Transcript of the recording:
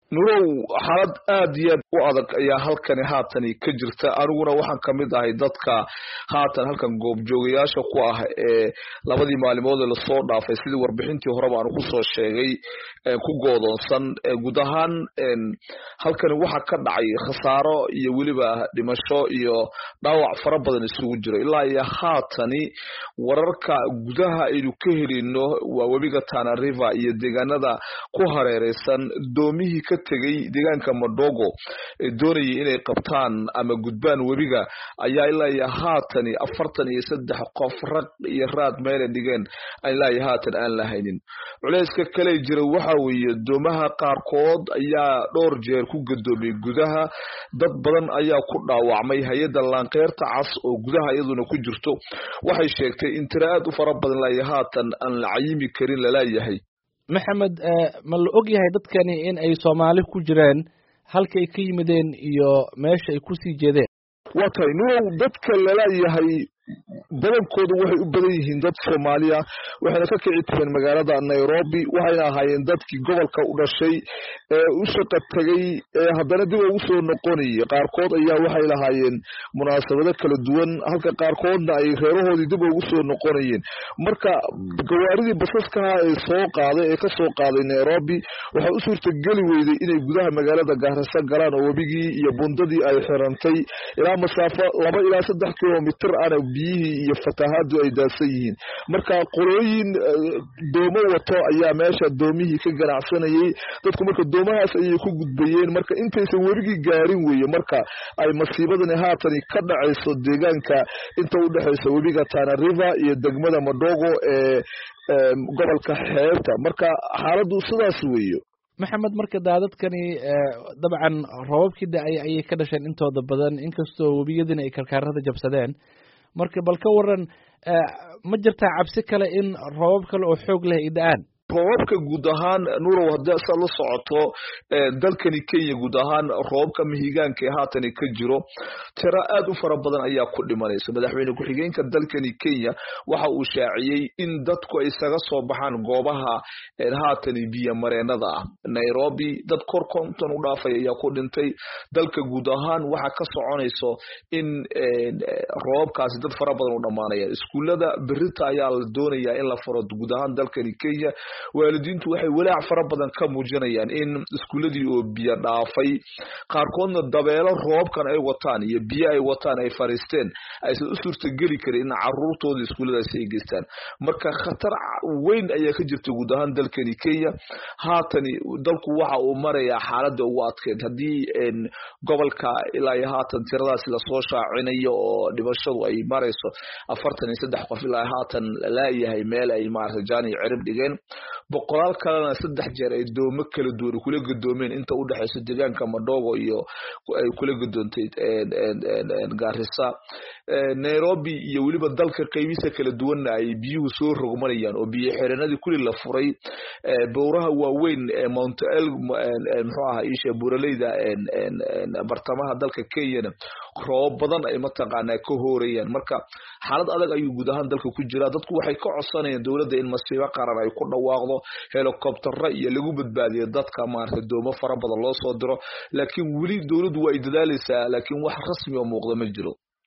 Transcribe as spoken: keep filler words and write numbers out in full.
nurow xaalad aad iyo aad u adag ayaa halkani haatani ka jirta aniguna waxaan kamid ahay dadka haatan halkan goobjoogayaasha ku ah ee labadii maalimood ee lasoo dhaafay sidii warbixintii horeba aan ku soo sheegay ku goodoonsan guud ahaan halkani waxa ka dhacay khasaaro iyo weliba dhimasho iyo dhaawac fara badan isugu jiro ilaa iyo haatani wararka gudaha aynu ka helino waa webiga Tana River iyo deegaanada ku hareereysan doomihii ka tegay deegaanka Madogo ee doonayay inay qabtaan ama gudbaan webiga ayaa ilaa iyo haatani afartan iyo saddex qof rag iyo raad meel dhigeen ilaa iyo haatan aan la haynin culayska kale jira waxa weeye doomaha qaarkood ayaa dhowr jeer ku gadoomay gudaha dad badan ayaa ku dhaawacmay hay'adda Lanqeyrta Cas oo gudaha iyaduna ku jirto waxay sheegtay in tiraad u fara badan la haatan aan la cayimi karin la leeyahay maxamed ma la og yahay dadkani in ay Soomaali ku jireen halka ay ka yimideen iyo meesha ay ku sii jeedeen watay noo dadka la leeyahay badankoodu waxay u badan yihiin dad Soomaaliya waxayna ka kiciyeen magaalada Nairobi waxayna ahaayeen dadkii gobolka u dhashay ee u shaqo tagay ee haddana dib ugu soo noqonayay qaarkood ayaa waxay lahaayeen munaasabado kala duwan halka qaarkoodna ay reerahoodii dib ugu soo noqonayeen marka gawaaridii basaska ay soo qaaday ee ka soo qaaday Nairobi waxa u suurtagali weyday inay gudaha magaalada Gaarisa galaan oo wabigii iyo bundadii ay xirantay ilaa masaafo laba ilaa saddex kiiloomitir aan biyihii iyo fatahaadu ay daasan yihiin marka qolooyin doomo wato ayaa meesha doomihii ka ganacsanayay dadku marka doomahaas ayay ku gudbayeen marka intaysan werigii gaarin weeye marka ay masiibadani haatani ka dhacayso deegaanka inta u dhaxaysa webiga Tana River iyo degmada Madogo ee gobolka xeebta marka xaaladdu sidaas weeye maxamed marka daadadkani dabcan roobabkii dhacay ayay ka dhasheen intooda badan inkastoo webiyadina ay karkaarada jabsadeen marka bal ka waran ma jirtaa cabsi kale in roobab kale oo xoog leh ay da'aan roobabka guud ahaan nuurow haddii aad la socoto dalkani Kenya guud ahaan roobabka mihigaanka ee haatan ka jiro tira aad u fara badan ayaa ku dhimanaysa madaxweyne ku-xigeenka dalkani Kenya waxa uu shaaciyay in dadku ay isaga soo baxaan goobaha haatan biyo mareenada ah Nairobi dad kor konton u dhaafay ayaa ku dhintay dalka guud ahaan waxa ka soconayso in roobabkaasi dad fara badan u dhamaanaya iskuulada berita ayaa la doonayaa in la furo guud ahaan dalkani Kenya waalidiintu waxay walaac fara badan ka muujinayaan in iskuuladii oo biyo dhaafay qaarkoodna dabeelo roobkan ay wataan iyo biyo ay wataan ay fariisteen aysan u suurtageli karin in caruurtooda iskuuladaasi ay geystaan marka khatar weyn ayaa ka jirta guud ahaan dalkani Kenya haatani dalku waxa uu marayaa xaaladda ugu adkeyd haddii gobolka ilaa iyo haatan tiradaasi lasoo shaacinayo oo dhimashadu ay marayso afartan iyo saddex qof ilaa haatan laayahay meel ay maaragtay jaani cirib dhigeen boqolaal kalena saddex jeer ay doomo kala duwan kula gadoomeen inta u dhaxayso deegaanka Madogo iyo ay kula gadoontay Gaarisa Nairobi iyo waliba dalka qaybiisa kala duwan ay biyuhu soo rogmanayaan oo biyo xireenadii kulli la furay bowraha waaweyn ee Mount El muxuu ahaa isha buraleyda bartamaha dalka Kenya roob badan ay mataqaanaa ka hoorayaan marka xaalad adag ayuu guud ahaan dalka ku jira dadku waxay ka codsanayaan dawladda in masiibo qaran ay ku dhawaaqdo helicopter iyo lagu badbaadiyo dadka maartay doomo fara badan loo soo diro laakiin wali dawladdu way dadaalaysaa laakiin wax rasmi oo muuqda ma jiro